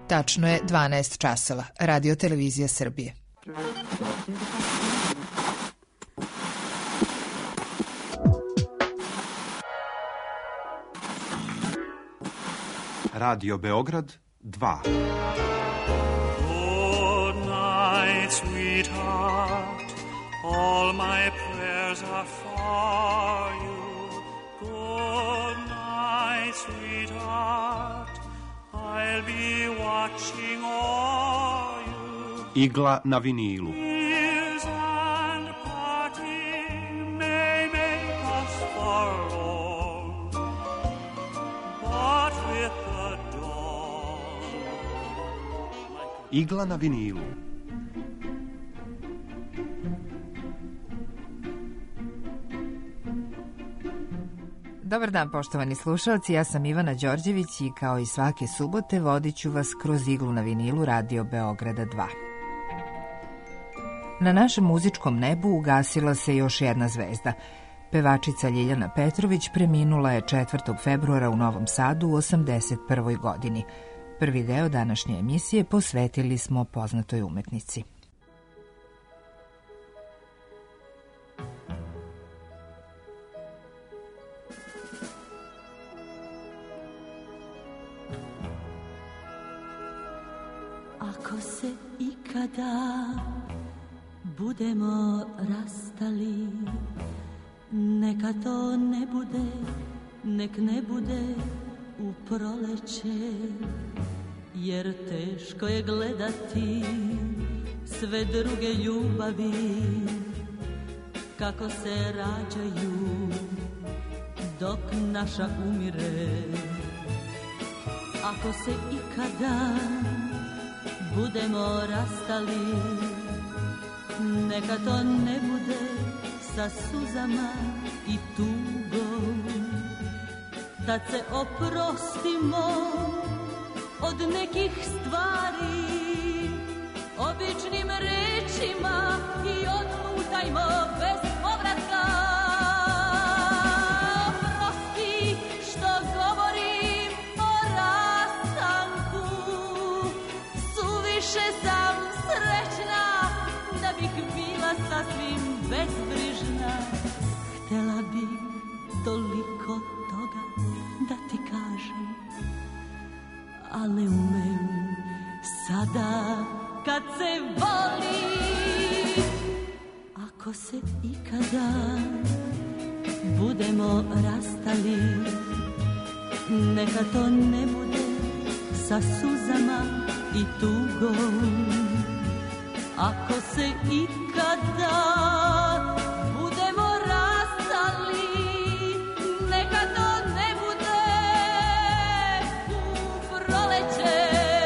Tačno je 12 časova. Radio Televizija Srbije. Radio Beograd 2. Good night, sweetheart. All my prayers are for you. Good night, sweetheart. I'll be watching all you. Igla na vinilu. Years and parting may make us forlorn, but with the dawn. Igla na vinilu. Dobar dan, poštovani slušalci, ja sam Ivana Đorđević i kao i svake subote vodit ću vas kroz iglu na vinilu Radio Beograda 2. Na našem muzičkom nebu ugasila se još jedna zvezda. Pevačica Ljiljana Petrović preminula je 4. februara u Novom Sadu u 81. godini. Prvi deo današnje emisije posvetili smo poznatoj umetnici. Ako se ikada budemo rastali, neka to ne bude, nek ne bude u proleće, jer teško je gledati sve druge ljubavi kako se rađaju dok naša umire. Ako se ikada budemo rastali, neka to ne bude sa suzama i tugom. Tad se oprostimo od nekih stvari, običnim rečima i odlutajmo bez povratka. Oprosti što govorim o rastanku, suviše sam srećna da bih bila sasvim bezbrižna. Htela bih toliko toga da ti kažem, ali ne umem sada kad se voli. Ako se ikada budemo rastali, neka to ne bude sa suzama i tugom. Ako se ikada budemo rastali, neka to ne bude u proleće.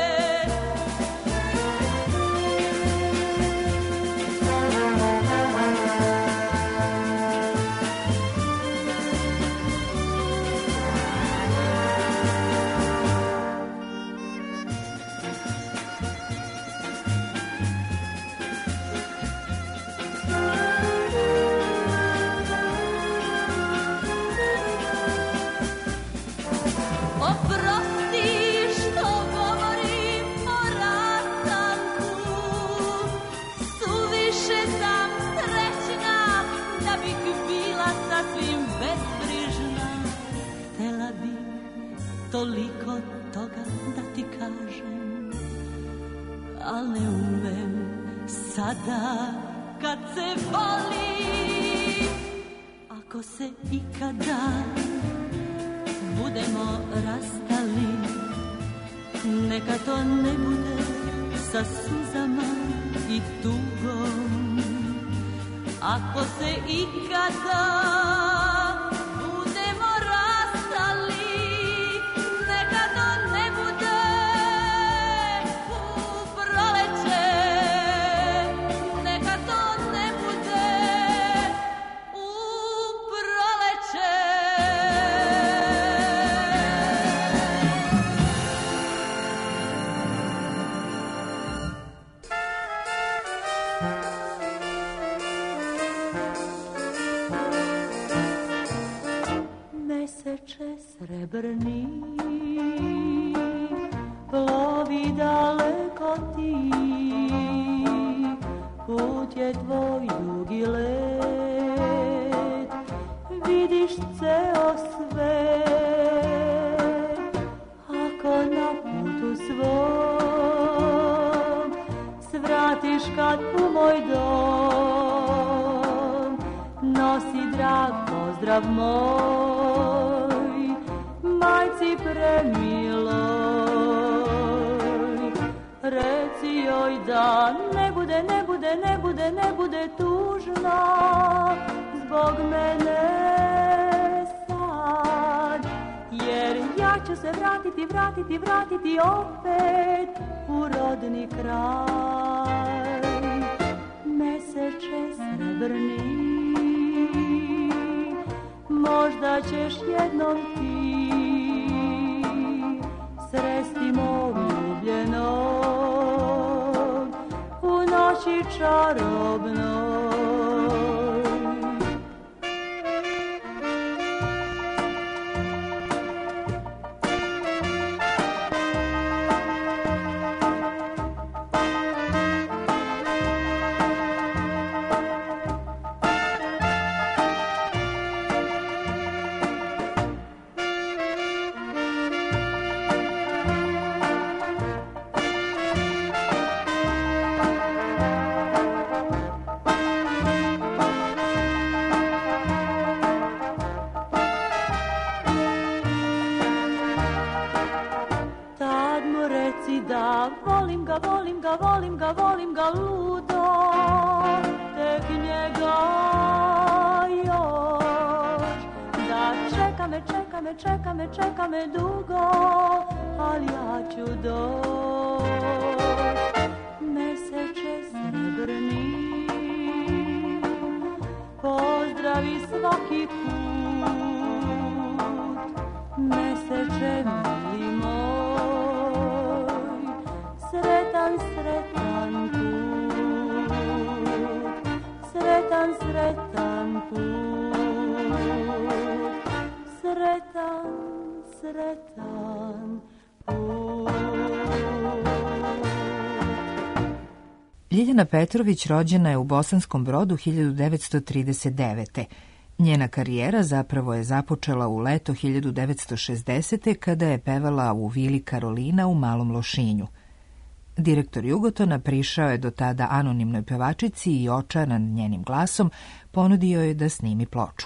Toliko toga da ti kažem, ali ne umem sada kad se voli. Ako se ikada budemo rastali, neka to ne bude sa suzama i tugom. Ako se ikada srebrni plovi bi daleko ti, put je tvoj dugi let, vidiš ceo svet, ako na putu svom svratiš kad u moj dom, nosi drag pozdrav moj, majci premiloj, reci joj da ne bude tužna zbog mene sad, jer ja ću se vratiti opet u rodni kraj. Meseče srebrni, možda ćeš jednom ti sresti mog ljubljenog u noći čarobnoj. Volim ga ludo, tek njega još, da čeka me dugo, ali ja ću doć. Meseče srebrni, pozdravi svaki put, meseče mili moj, sretan put. Ljiljana Petrović rođena je u Bosanskom Brodu 1939. Njena karijera zapravo je započela u leto 1960. kada je pevala u Vili Karolina u Malom Lošinju. Direktor Jugotona prišao je do tada anonimnoj pevačici i očaran njenim glasom ponudio je da snimi ploču.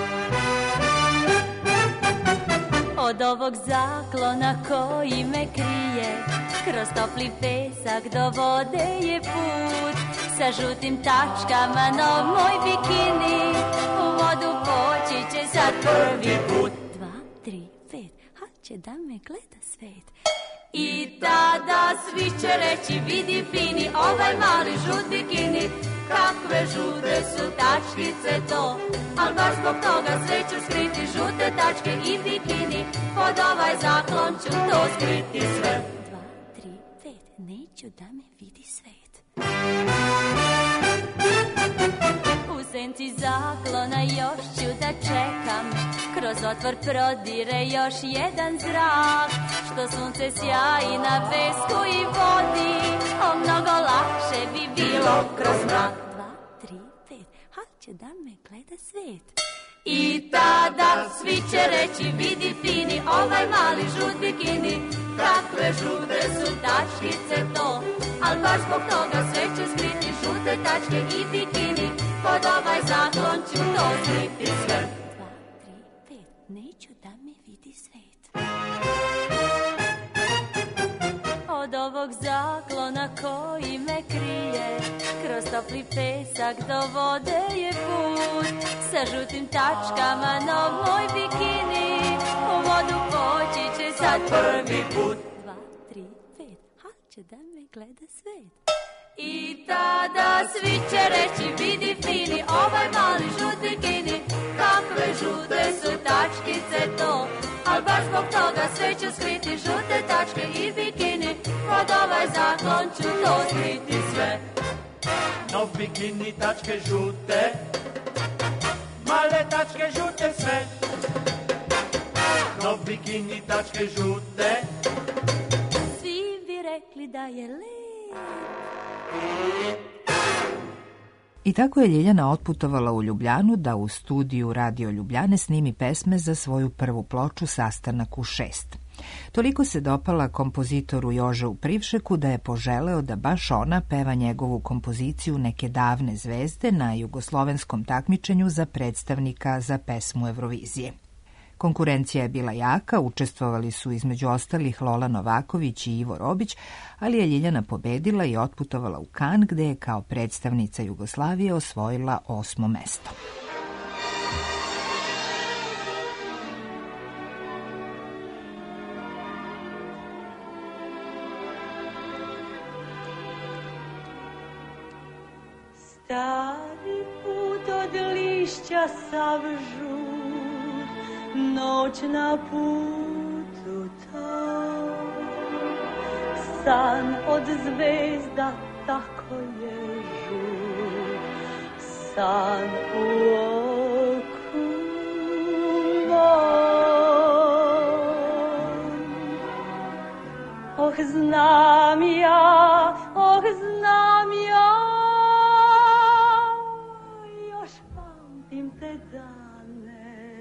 Od ovog zaklona koji me krije, kroz topli pesak do vode je put, sa žutim tačkama nov moj bikini, u vodu poći će sad prvi put. 2, 3, 5, ha će da me gleda svet. I tada svi će reći vidi fini, ovaj mali žut bikini, kakve žute su tačkice to, al baš zbog toga sve ću skriti žute tačke i bikini, pod ovaj zaklon ću to skriti sve. 2, 3, 5, neću da me vidi svet. U senci zaklona još ću da čekam, kroz otvor prodire još jedan zrak, što sunce sjaji na pesku i vodi, mnogo lakše bi bilo kroz mrak. 2, 3, 5, ha će da me gleda svet. I tada svi će reći vidi fini, ovaj mali žut bikini, kakve žute su tačkice to, al baš zbog toga sve ću skriti žute tačke i bikini, pod ovaj zaklon ću to skriti sve. 2, 3, 5, neću da me vidi svet. Od ovog zaklona koji me krije, kroz topli pesak do vode je put, sa žutim tačkama nov moj bikini, u vodu poći će sad prvi put. 2, 3, 5, ha će da me gleda svet. I tada svi će reći vidi fini, ovaj mali žut bikini, kakve žute su tačkice to, al baš zbog toga sve ću skriti žute tačke i bikini, pod ovaj zaklon ću to skriti sve. Nov bikini tačke žute, male tačke žute sve. Nov bikini tačke žute, rekli da je lep. I tako je Ljiljana otputovala u Ljubljanu da u studiju Radio Ljubljane snimi pesme za svoju prvu ploču Sastanak u 6. Toliko se dopala kompozitoru Jožeu Privšeku da je poželeo da baš ona peva njegovu kompoziciju Neke davne zvezde na jugoslovenskom takmičenju za predstavnika za pesmu Eurovizije. Konkurencija je bila jaka, učestvovali su između ostalih Lola Novaković i Ivo Robić, ali je Ljiljana pobedila i otputovala u Kan, gde je kao predstavnica Jugoslavije osvojila 8. mesto. Stari put od lišća sav žut, noć na putu tam. San od zvezda tako je žut, san u oku mom. Oh, znam ja, te dane,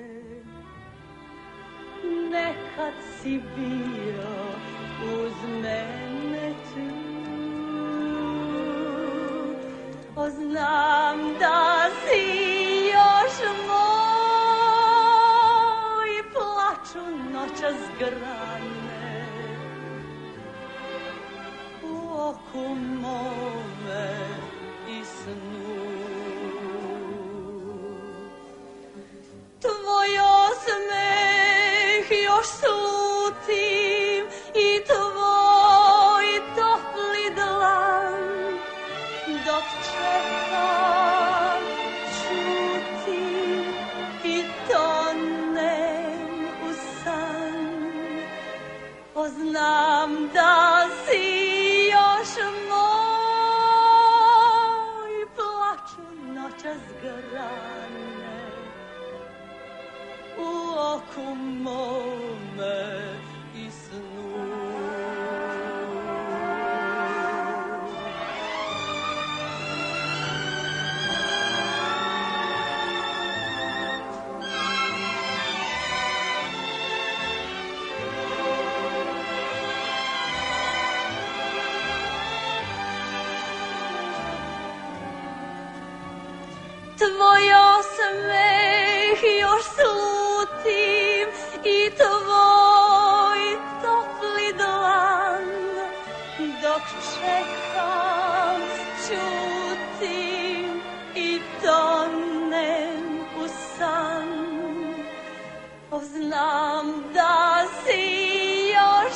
nekad si bio uz mene tu. O, znam da si još moj, plaču noćas grane u oku mome i snu. Tvoj osmeh još slutim i tvoj topli dlan, dok čekam, čutim i tonem u san. O, znam da si još moj, plaču noćas grane u oku mome i snu. Tvoj osmeh još slutim i tvoj topli dlan, dok čekam, čutim i tonem u san. O, znam da si još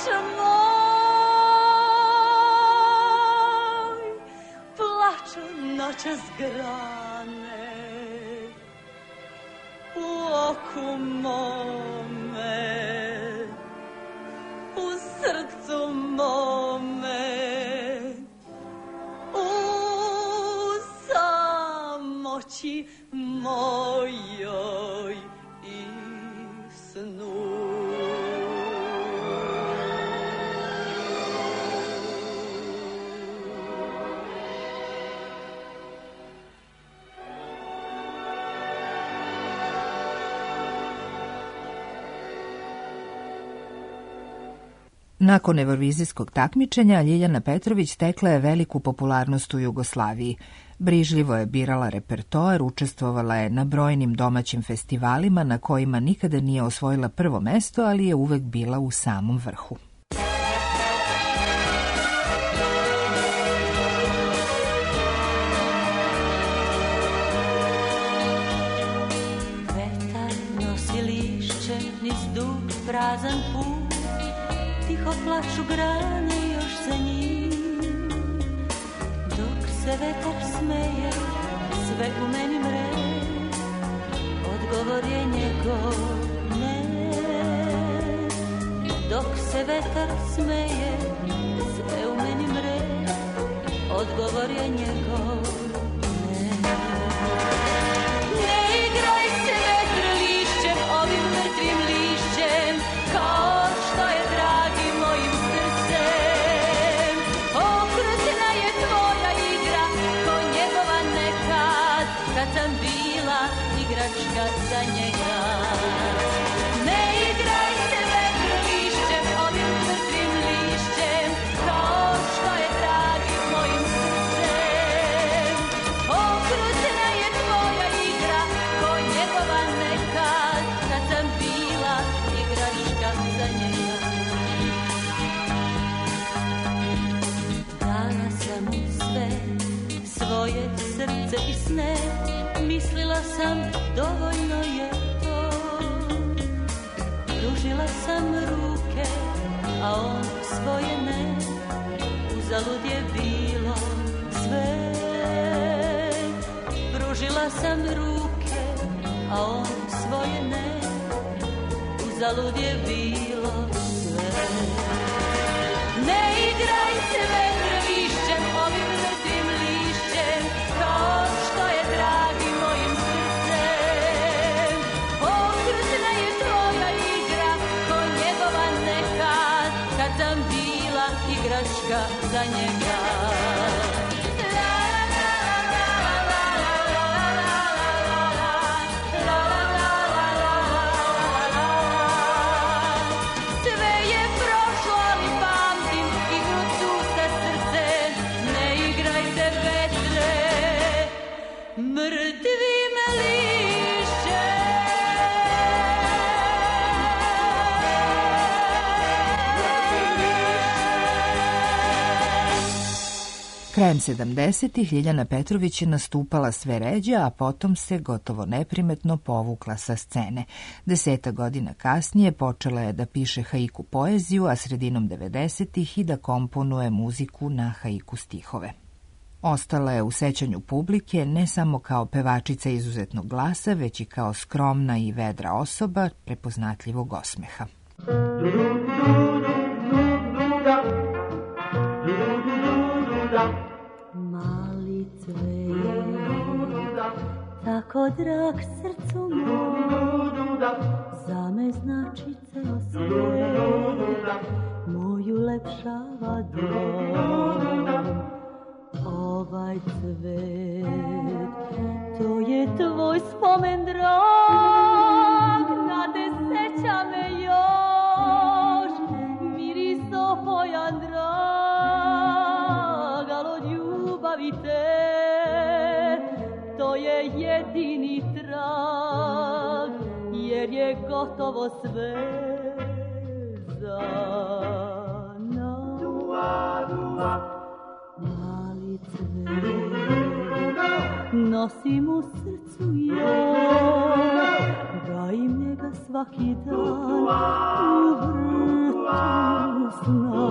moj, plaču noćas grane u oku mome, u srcu mome, u samoći mojoj i snu. Nakon eurovizijskog takmičenja Ljiljana Petrović stekla je veliku popularnost u Jugoslaviji. Brižljivo je birala repertoar, učestvovala je na brojnim domaćim festivalima na kojima nikada nije osvojila prvo mesto, ali je uvek bila u samom vrhu. Vetar nosi lišće niz dug prazan put, tiho plaču grane još za njim. Dok se vetar smeje, sve u meni mre, odgovor je njegov ne. Dok se vetar smeje, sve u meni mre, odgovor je njegov ne. Ne igraj se vetr lišćem, ovim mrtvim lišćem, kao što je dragi mojim srcem. njega. Ne igraj se vetrovišćem, ovim mrtvim lišćem, kao što je dragi mojim srcem. Okrutna je tvoja igra, ko njegova nekad, kad sam bila igračka za njega. Dala sam mu sve, svoje srce i sne, mislila sam dovoljno je to. Pružila sam ruke, a on svoje ne, uzalud je bilo sve. Pružila sam ruke, a on svoje ne, uzalud je bilo sve. Ne igraj se vetrovišćem, ovim mrtvim lišćem, kao što je dragi mojim srcem. Okrutna je tvoja igra, ko njegova nekad, kad sam bila igračka za njega. Krajem 70-ih Ljiljana Petrović je nastupala sve ređe, a potom se gotovo neprimetno povukla sa scene. 10 godina kasnije počela je da piše haiku poeziju, a sredinom 90-ih i da komponuje muziku na haiku stihove. Ostala je u sećanju publike ne samo kao pevačica izuzetnog glasa, već i kao skromna i vedra osoba prepoznatljivog osmeha. Mali cveje, tako drag srcu moj, za me znači ceo svijet, moju lepšava dom. Ovaj cvet, to je tvoj spomen drag, nade seća me još, miris opojan drag, al od ljubavi te, to je jedini trag, jer je gotovo sve za nas. Mali cvet, nosim u srcu ja, gajim njega svaki dan u vrtu sna.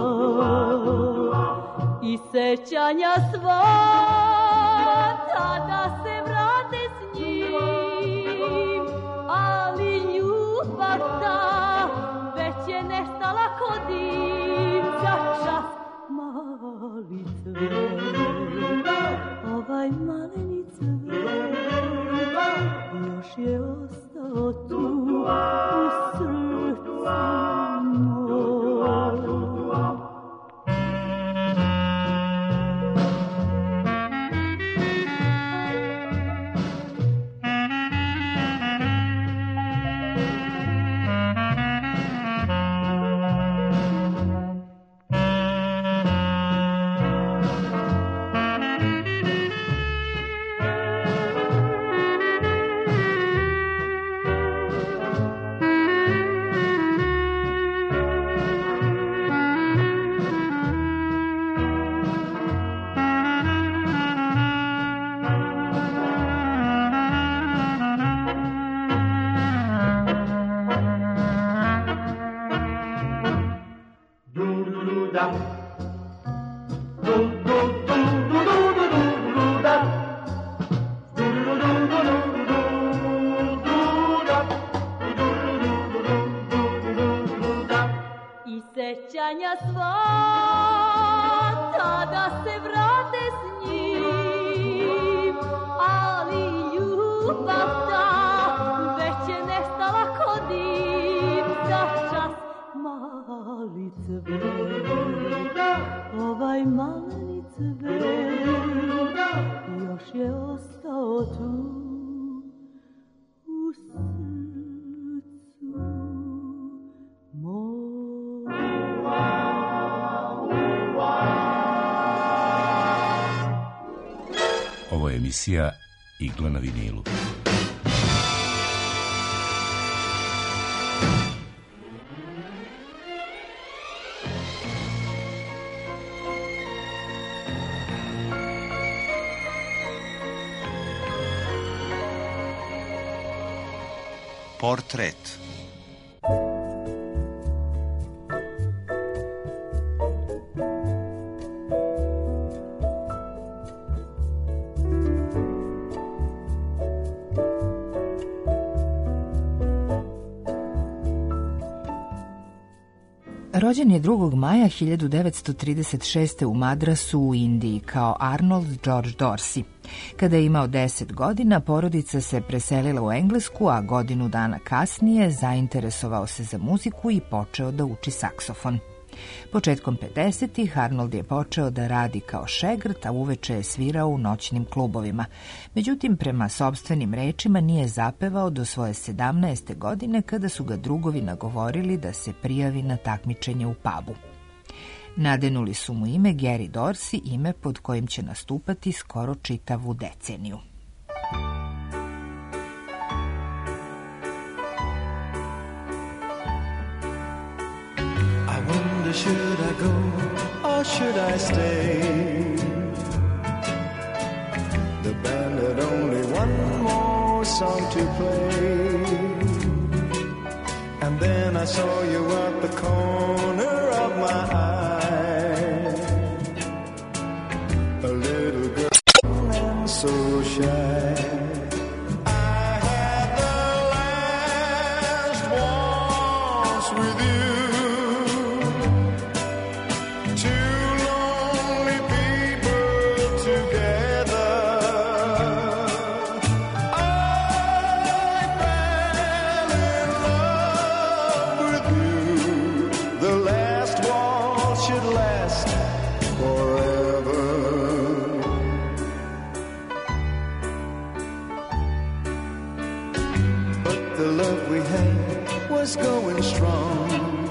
I sećanja sva tada se vrate s njim, ali ljubav ta već je nestala ko dim za čas. Mali cvet, ovaj maleni cvet, još je ostao tu u srcu moj. Sećanja sva tada se vrate s njim, ali ljubav ta već je nestala ko dim za čas. Mali cvet, ovaj mali cvet, još je ostao tu u srcu. emisija Igla na vinilu. Portret. Rođen je 2. maja 1936. u Madrasu u Indiji kao Arnold George Dorsey. Kada je imao 10 godina, porodica se preselila u Englesku, a godinu dana kasnije zainteresovao se za muziku i počeo da uči saksofon. Početkom 50-ih Arnold je počeo da radi kao šegrt, a uveče je svirao u noćnim klubovima. Međutim, prema sopstvenim rečima nije zapevao do svoje 17. godine kada su ga drugovi nagovorili da se prijavi na takmičenje u pubu. Nadenuli su mu ime Gary Dorsey, ime pod kojim će nastupati skoro čitavu deceniju. Should I go or should I stay? The band had only one more song to play, and then I saw you at the corner of my eye, a little girl and so shy. I had the last waltz with you. Going strong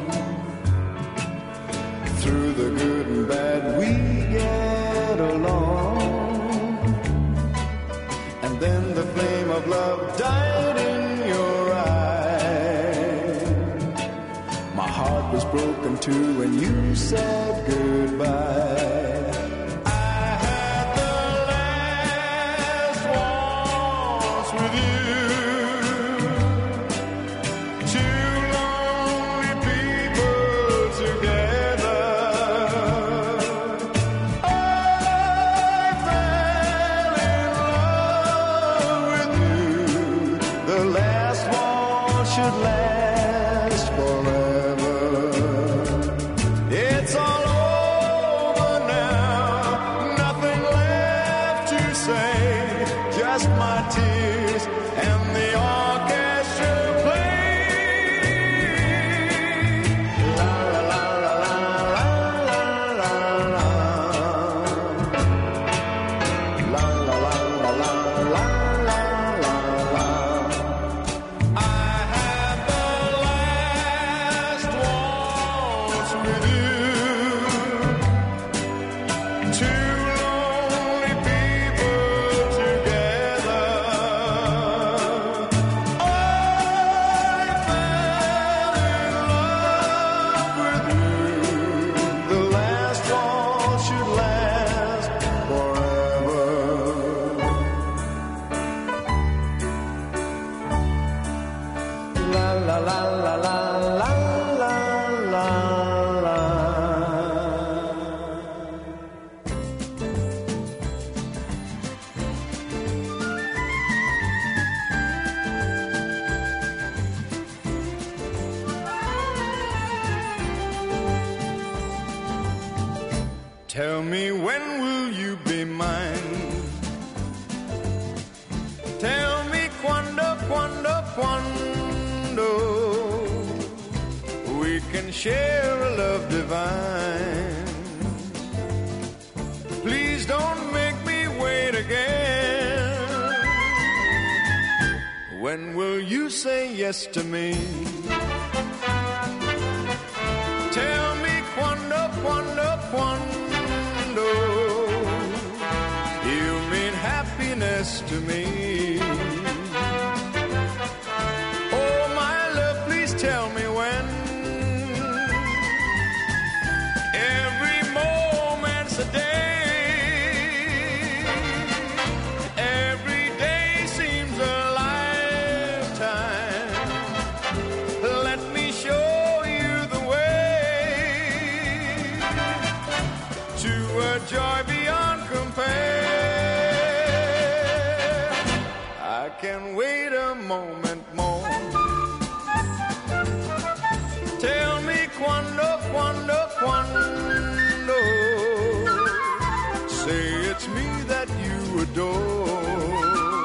through the good and bad, we get along, and then the flame of love died in your eyes. My heart was broken too when you said goodbye. I had the last waltz with you. Tell me, when will you be mine? Tell me quando, quando, quando we can share a love divine. Please don't make me wait again. When will you say yes to me? Tell me quando, quando, quando you mean happiness this to me. Oh, my love, please tell me when. Every moment's a day. Every day seems a lifetime. Let me show you the way to a joy beyond compare. I can wait a moment more. Tell me quando, quando, quando. Say it's me that you adore.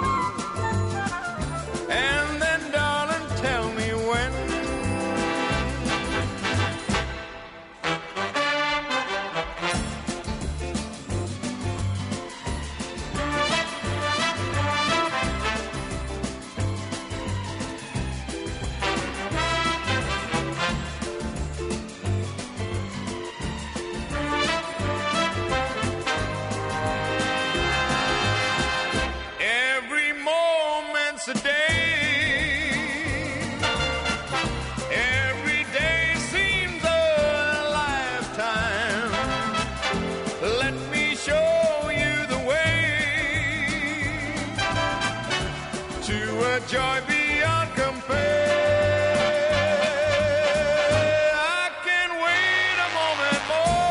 And then, darling, tell me when. Every moment's a day. Every day seems a lifetime. Let me show you the way to a joy beyond compare. I can wait a moment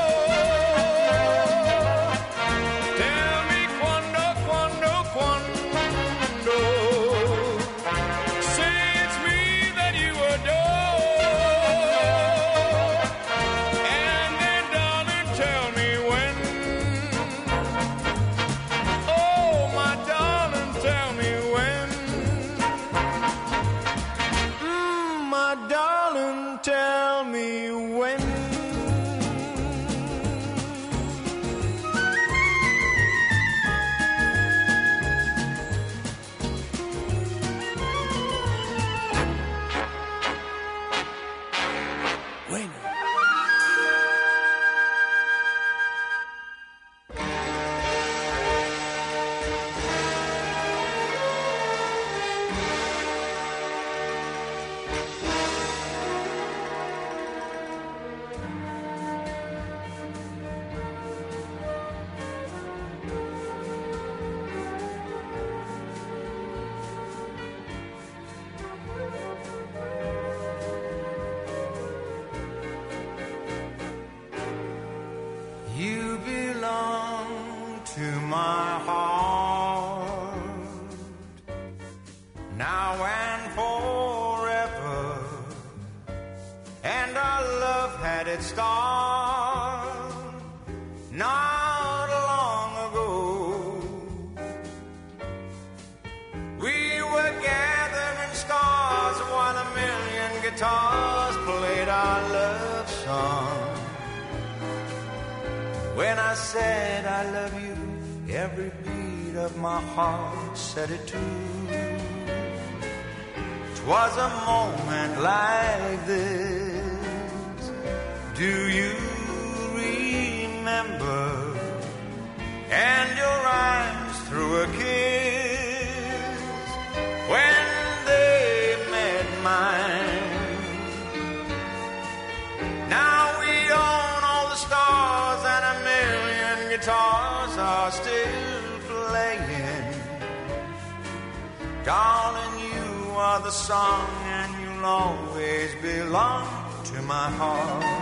more. Tell me quando, quando, quando. Say it's me that you adore. And then, darling, tell me when. Oh, my darling, tell me when. My darling, tell me when. When? You belong to my heart now and forever, and our love had its start not long ago. We were gathering stars while a million guitars played our love song. When I said I love you, every beat of my heart said it too. 'Twas a moment like this. Do you remember? And your eyes through a kiss when they met mine. Now we own all the stars and a million guitars are still playing. Darling, you are the song and you'll always belong to my heart.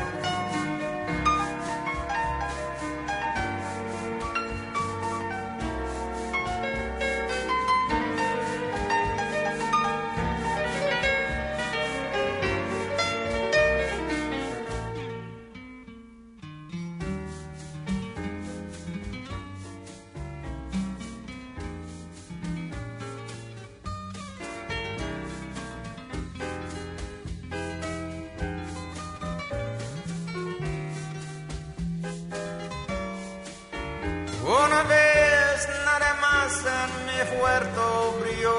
Una vez nada más en mi puerto brilló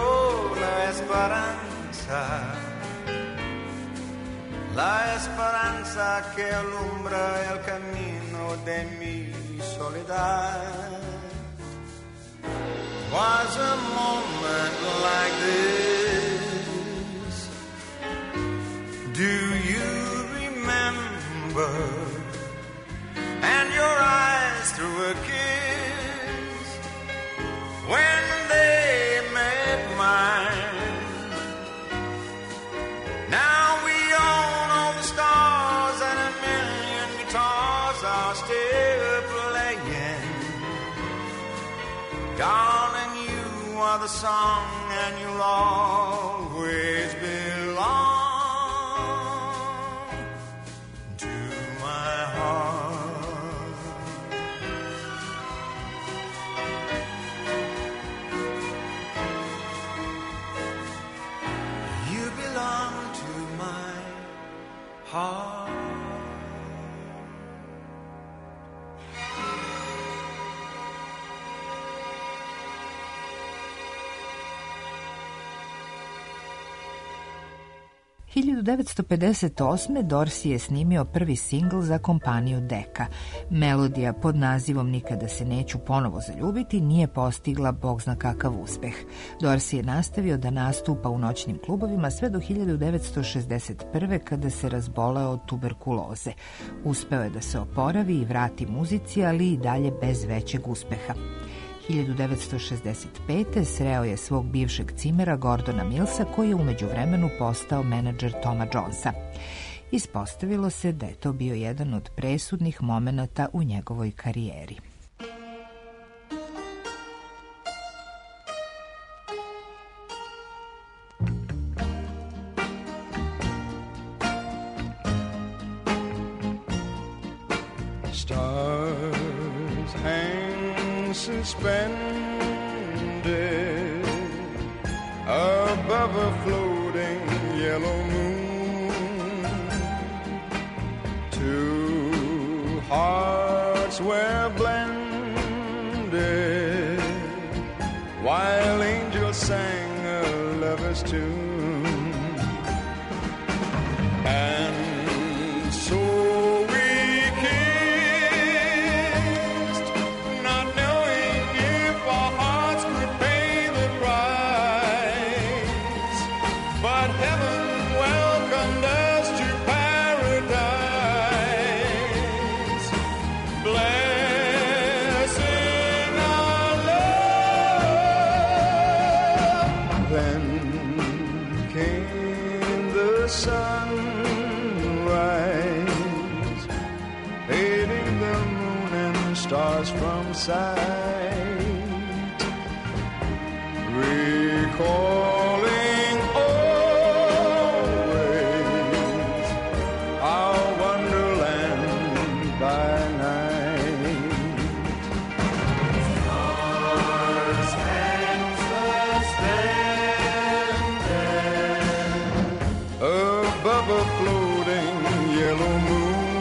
la esperanza que alumbra el camino de mi soledad. was a moment like this. Do you remember? And your eyes through a kiss when they met mine. Now we own all the stars and a million guitars are still playing. Darling, you are the song and you'll always belong to my heart. You belong to my heart. 1958. Dorsey je snimio prvi singl za kompaniju Decca. Melodija pod nazivom Nikada se neću ponovo zaljubiti nije postigla bog zna kakav uspeh. Dorsey je nastavio da nastupa u noćnim klubovima sve do 1961. kada se razboleo od tuberkuloze. Uspeo je da se oporavi i vrati muzici, ali i dalje bez većeg uspeha. 1965. sreo je svog bivšeg cimera Gordona Millsa, koji je u međuvremenu postao menadžer Toma Jonesa. Ispostavilo se da je to bio jedan od presudnih momenata u njegovoj karijeri. Suspended above a floating yellow moon, two hearts were blended while angels sang a lover's tune, and so from sight, recalling always our wonderland by night. Stars hang suspended above a floating yellow moon.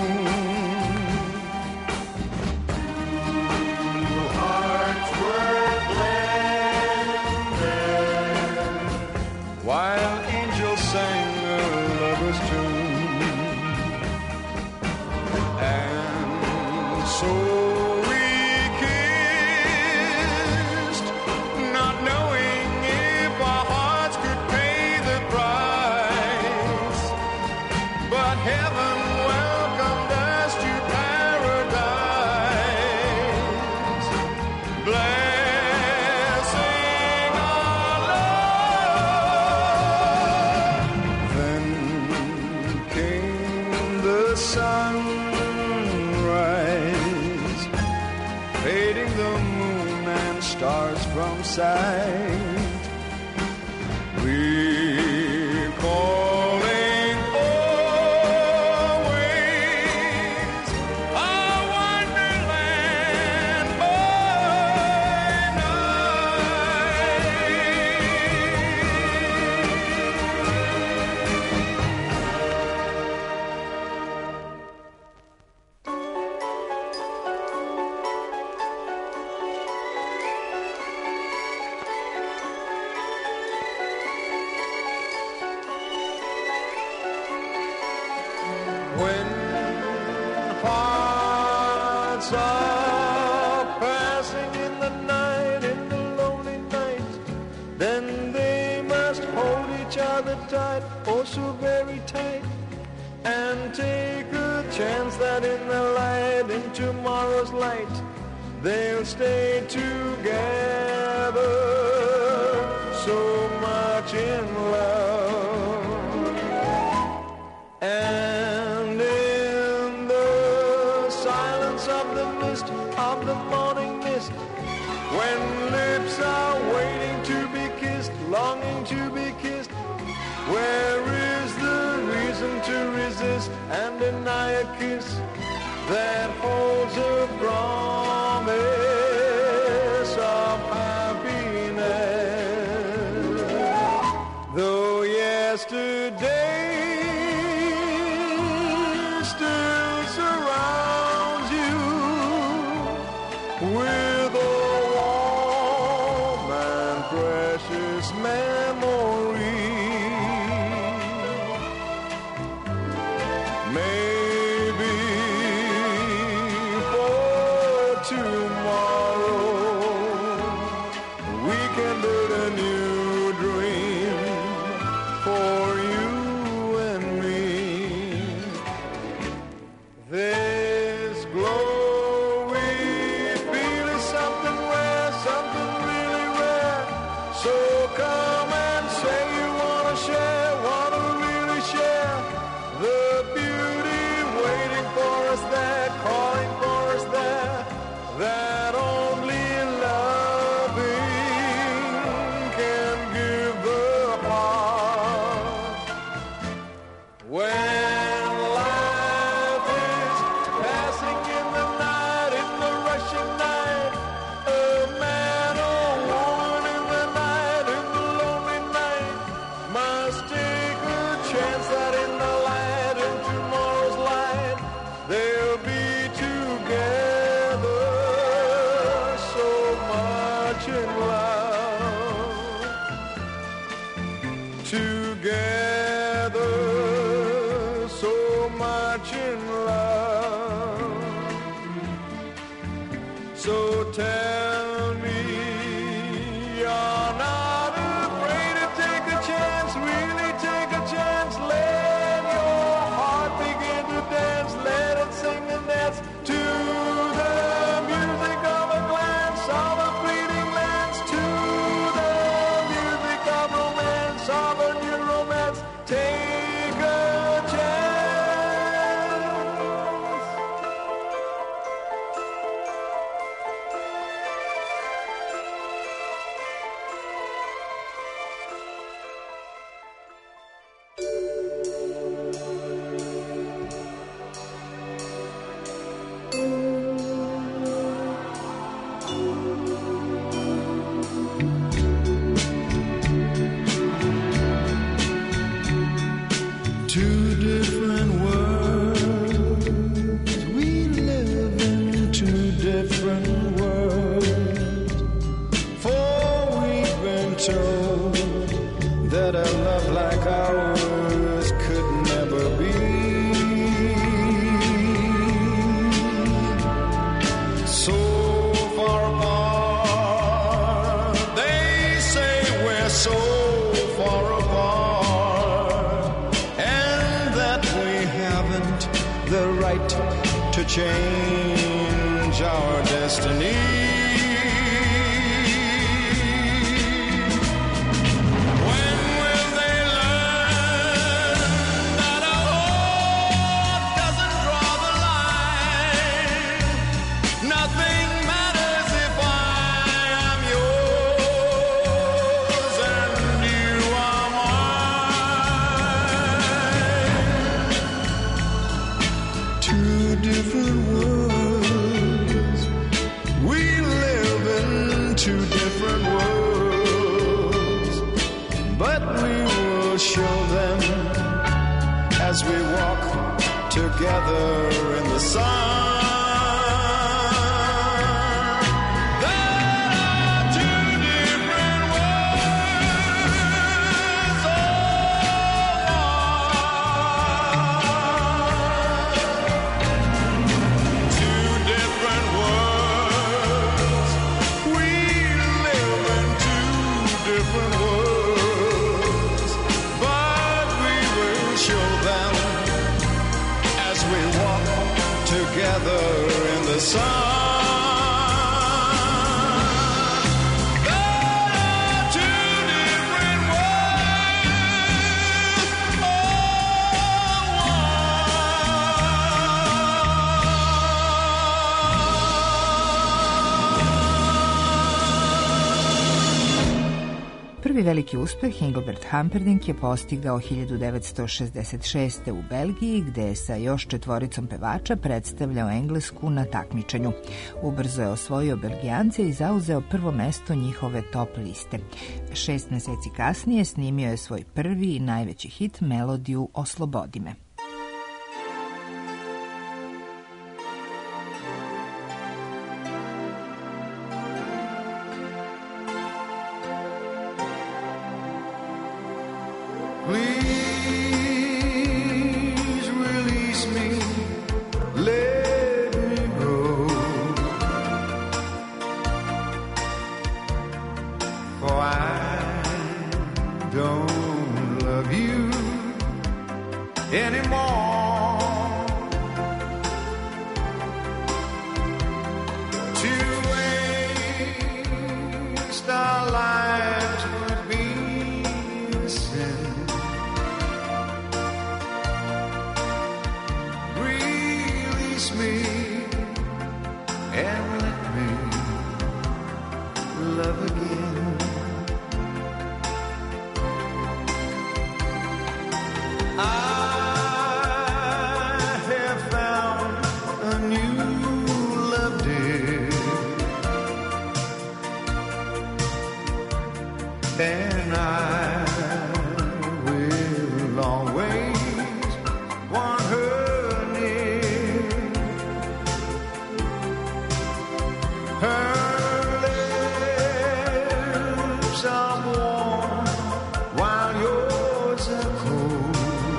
While angels sang a lover's tune, and so we kissed, not knowing if our hearts could pay the price, but heaven welcomed us to paradise, blessing our love. Then came the sunrise, fading the moon and stars from sight. We're calling always our wonderland by when hearts are passing in the night in the lonely chance that in the light, in tomorrow's light, they'll stay together, so much in love. And in the silence of the mist, of the morning mist, when lips are waiting to be kissed, longing to be kissed, where is the reason to resist and deny a kiss that holds a promise of happiness? Though yesterday still surrounds you with a warm and precious memory, maybe for tomorrow we can build a new dream for you and me. This glow we feel is something rare, something really rare. So come and say you wanna share, wanna really share the beauty waiting for us there, calling for us there, that only loving can give the heart. When life is passing in the night, in the rushing night, a man or woman in the night, in the lonely night, must take a chance that in the light, in tomorrow's light, they'll be together, so much in love. Together, so much in love. So tell me you're not afraid to take a chance, really take a chance. Let your heart begin to dance, let it sing and dance to the music of a glance, of a fleeting glance, to the music of romance, of a new romance. Take a chance. Two different worlds, we live in two different worlds. For we've been told that a love like ours could never be. So far apart, they say we're so far apart, and that we haven't the right to change our destiny. When will they learn that a heart doesn't draw the line? Nothing matters if I am yours and you are mine. Two different worlds, we live in two different worlds, but we will show them as we walk together in the sun. Show them as we walk together in the sun. Prvi veliki uspeh Engelbert Humperdinck je postigao 1966. u Belgiji, gde je sa još 4 pevača predstavljao Englesku na takmičenju. Ubrzo je osvojio Belgijance i zauzeo prvo mesto njihove top liste. 6 meseci kasnije snimio je svoj prvi i najveći hit, melodiju Oslobodi me. Please release me, let me go, for I don't love you anymore. To waste our lives would be a sin. Me and let me love again. I have found a new love, dear, and I will always want her. Her lips are warm while yours are cold.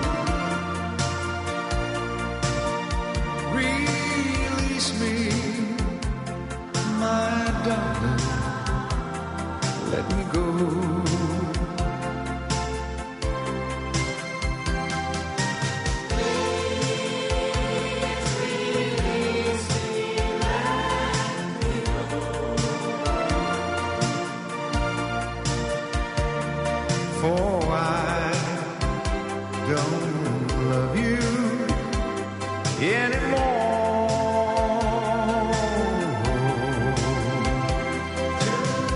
Release me, my darling, let me go. For I don't love you anymore. To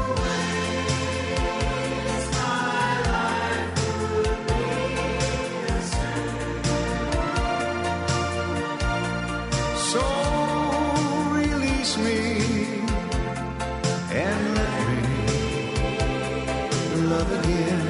waste my life would be a sin. So release me and let me love again.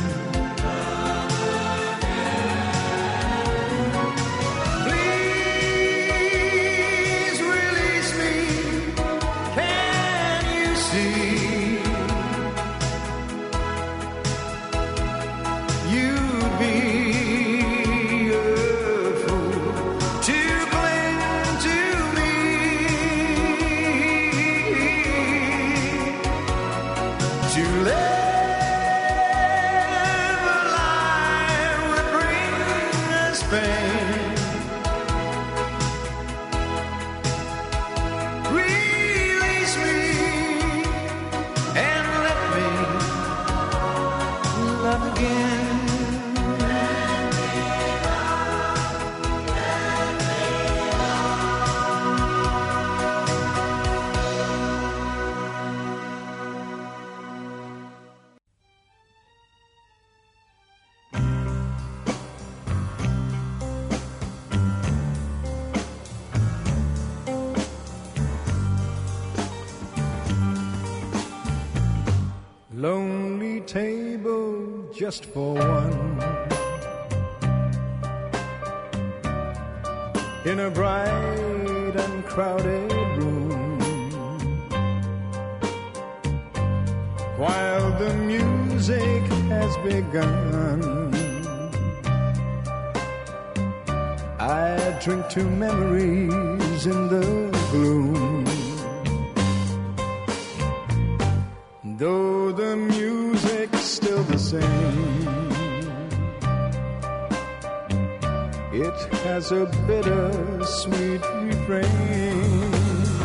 Release me and let me love again. Lonely table just for one, in a bright and crowded room, while the music has begun. I drink to memories in the gloom. Though the music's still the same, it has a bitter-sweet refrain. refrain.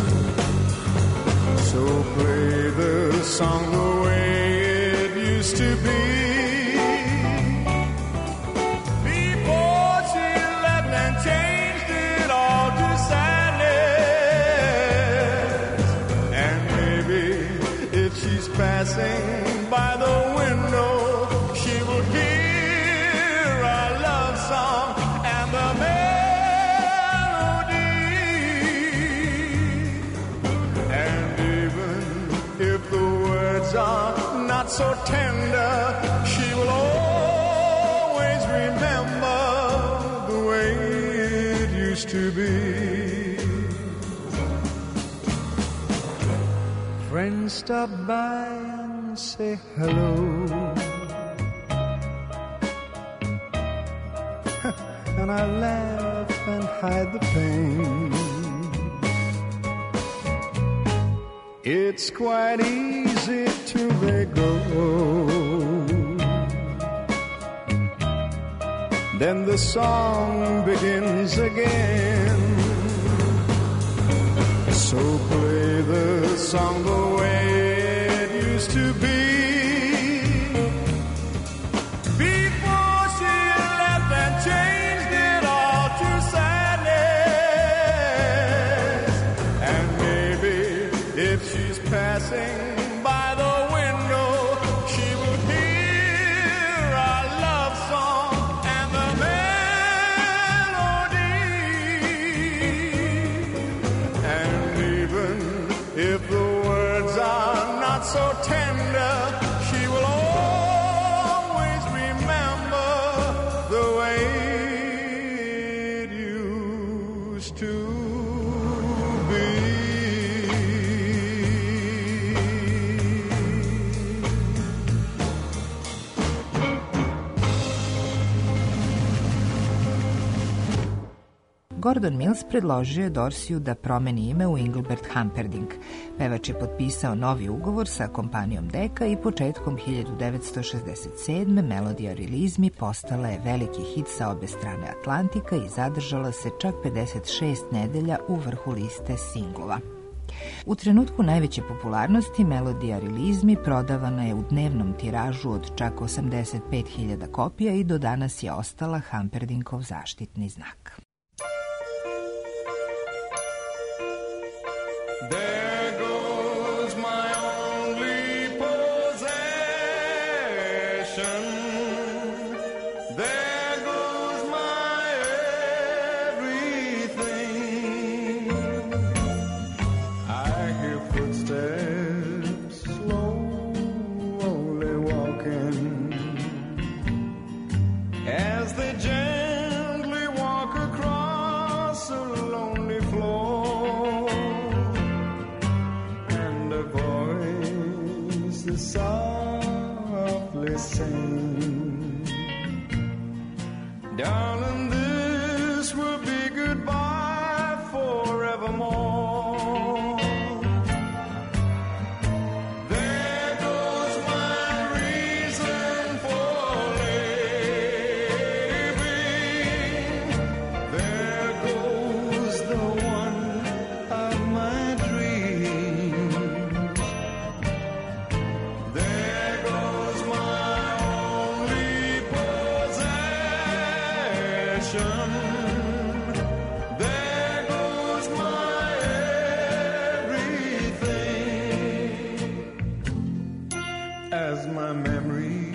So play the song the way it used to be. Before she left and changed it all to sadness. And maybe if she's passing by the window, she will hear our love song and the melody. And even if the words are not so tender, she will always remember the way it used to be. Friends stop by and say hello. And I laugh and hide the pain. It's quite easy to let go. Then the song begins again. So play the song the way it used to be. Before she left and changed it all to sadness. And maybe if she's passing by the window, she will hear our love song and the melody. And even if the words are not so tender, she will always remember the way it used to be. Gordon Mills predložio je Dorsiju da promeni ime u Engelbert Humperdinck. Pevač je potpisao novi ugovor sa kompanijom Decca i početkom 1967. melodija Release Me postala je veliki hit sa obe strane Atlantika i zadržala se čak 56 nedelja u vrhu liste singlova. U trenutku najveće popularnosti melodija Release Me prodavana je u dnevnom tiražu od čak 85.000 kopija i do danas je ostala Humperdinckov zaštitni znak. There goes my only possession. There goes my everything. I hear footsteps slowly walking as they gently walk across a lonely floor. Softly sing, darling, this will be goodbye forevermore. There goes my reason for living. There goes the one of my dreams. There goes my only possession. There goes my everything. As my memory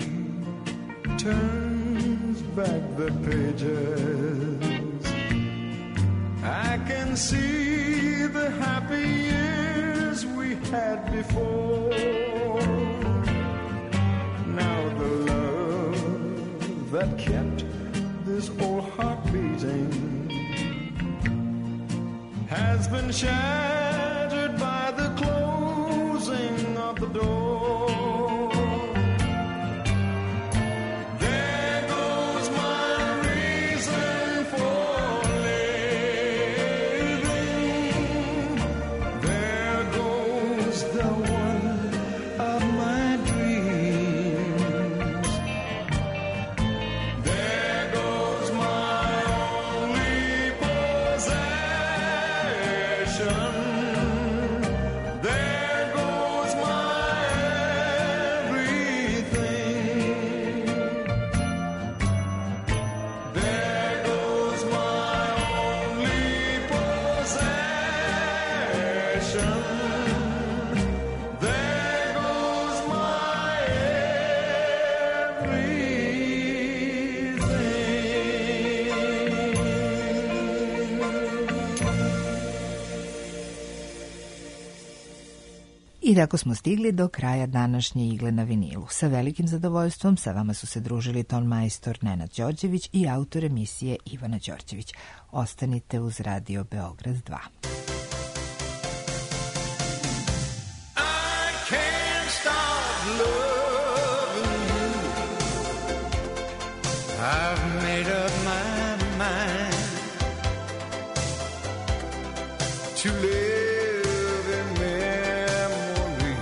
turns back the pages, I can see the happy years we had before. Now the love that kept this old heart beating has been shattered by the closing of the door. There goes my reason for living. There goes the one of my dreams. There goes my only possession. I tako smo stigli do kraja današnje Igle na vinilu. Sa velikim zadovoljstvom sa vama su se družili ton majstor Nenad Đorđević i autor emisije Ivana Đorđević. Ostanite uz Radio Beograd 2. I've made up my mind to live in memory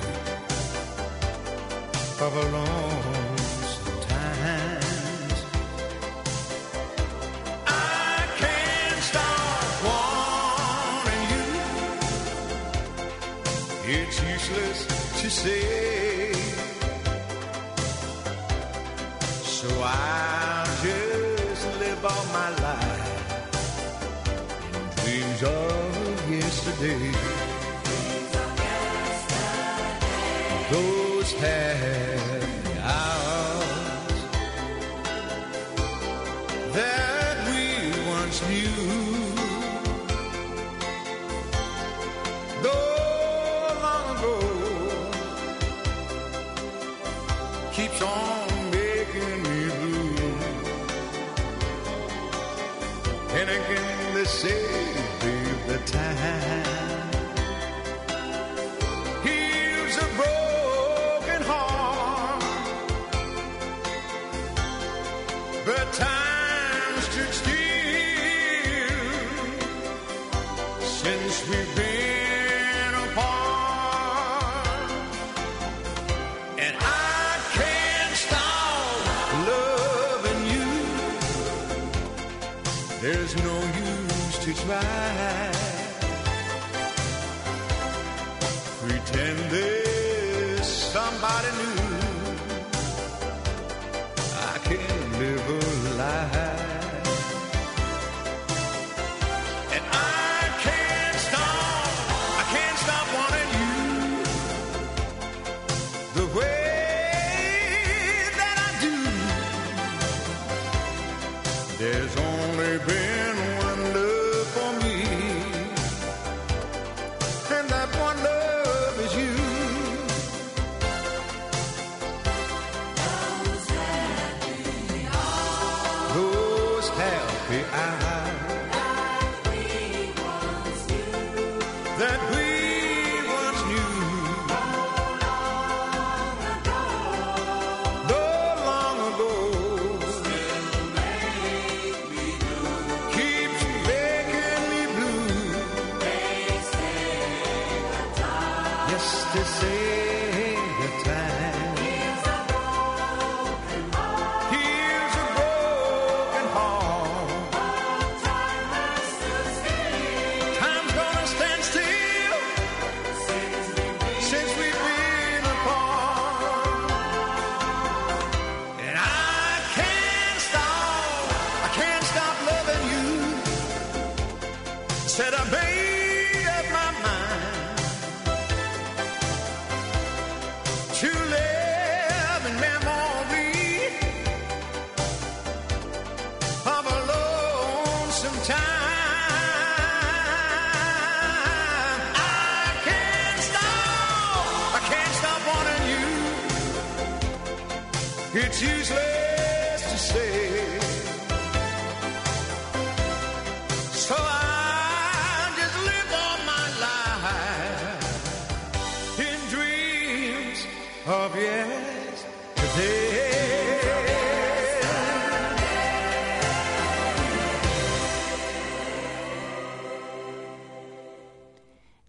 of a lonesome times. I can't stop wanting you. It's useless to say, so I'll just live all my life in dreams of yesterday. Those happy hours that we once knew, though long ago, keeps on making me blue. And again they say, babe, the time heals a broken heart, but time stood still since we've been apart. And I can't stop loving you. There's no use to try, pretend there's somebody new. I can't live a lie, and I can't stop wanting you the way that I do. There's only been one love for me, and that one love is you. Those happy hours that we once knew, though long ago, keeps making me blue. Yes, they say the time heals a broken heart. Time's gonna stand still since we've been apart. And I can't stop loving you. Said I made up my mind to live in memory of a lonesome time. I can't stop wanting you. It's useless to say, so I just live all my life in dreams of yesterday.